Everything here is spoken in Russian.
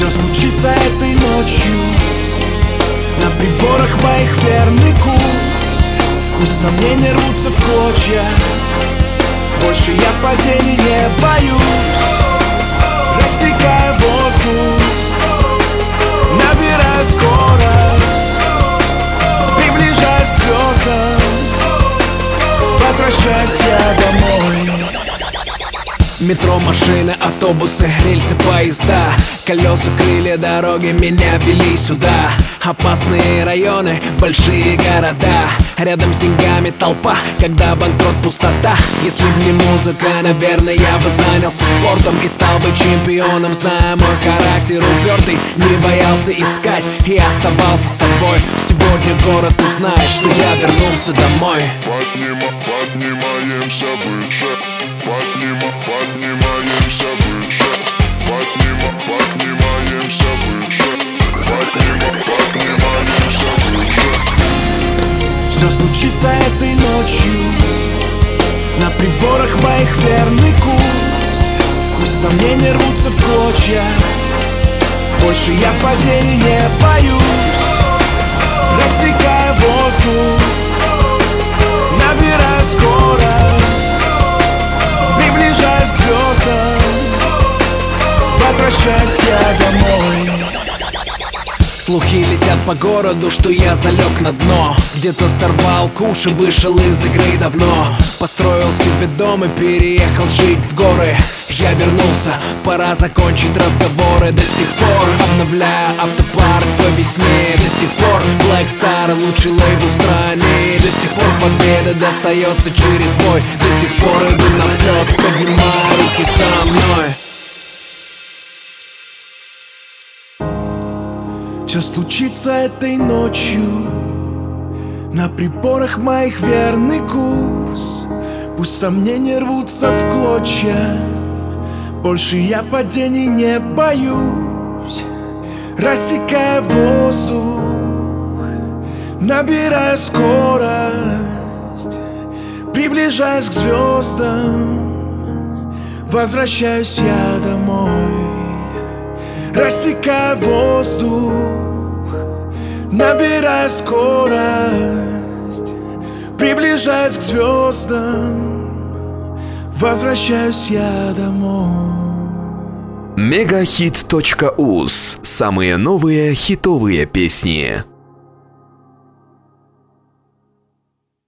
Все случится этой ночью, на приборах моих верный курс. Пусть сомнения рвутся в клочья, больше я падений не боюсь. Рассекая воздух, набирая скорость, приближаясь к звездам, возвращаюсь я домой. Метро, машины, автобусы, рельсы, поезда, колеса, крылья, дороги меня вели сюда. Опасные районы, большие города, рядом с деньгами толпа, когда банкрот, пустота. Если б не музыка, наверное, я бы занялся спортом и стал бы чемпионом. Зная мой характер упертый, не боялся искать и оставался собой. Сегодня город узнает, что я вернулся домой. Поднимаемся выше, поднимаемся выше, поднимаемся выше, поднимаемся выше. Все случится этой ночью, на приборах моих верный курс. Пусть сомнения рвутся в клочья, больше я падений не боюсь. Рассекая воздух, набирая скорость, приближаясь к звездам, возвращаюсь я домой. Слухи летят по городу, что я залег на дно. Где-то сорвал куш и вышел из игры давно. Построил себе дом и переехал жить в горы. Я вернулся, пора закончить разговоры. До сих пор обновляя автопарк по весне. До сих пор Black Star, лучший лейбл в стране. До сих пор победа достается через бой. До сих пор иду на взлет, поднимая руки со мной. Все случится этой ночью, на приборах моих верный курс. Пусть сомнения рвутся в клочья, больше я падений не боюсь. Рассекая воздух, набирая скорость, приближаясь к звездам, возвращаюсь я домой. Рассекая воздух, набирая скорость, приближаясь к звездам, возвращаюсь я домой. Мегахит.уз. Самые новые хитовые песни.